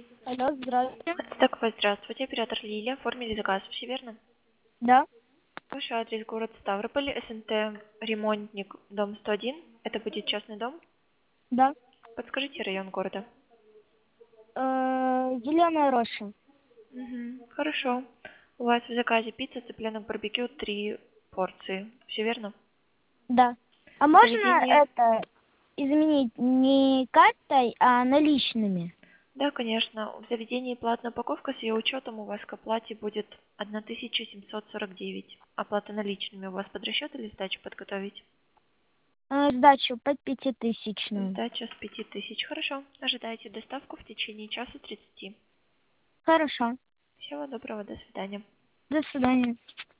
Алло, здравствуйте. Такой, здравствуйте, оператор Лилия. Оформили заказ, все верно? Да, Ваш адрес город Ставрополь, СНТ Ремонтник, дом 101. Это будет частный дом. да. Подскажите район города. Зеленая роща. Хорошо. У вас в заказе пицца, цыпленок барбекю, 3 порции. Все верно? Да. А можно Заведение. это изменить не картой, а наличными? Да, конечно. В заведении платная упаковка с ее учетом у вас к оплате будет 1749. Оплата наличными у вас под расчет или сдачу подготовить? Сдачу под 5000. Сдача с 5000. Хорошо. Ожидайте доставку в течение часа 30. Хорошо. Всего доброго. До свидания. До свидания.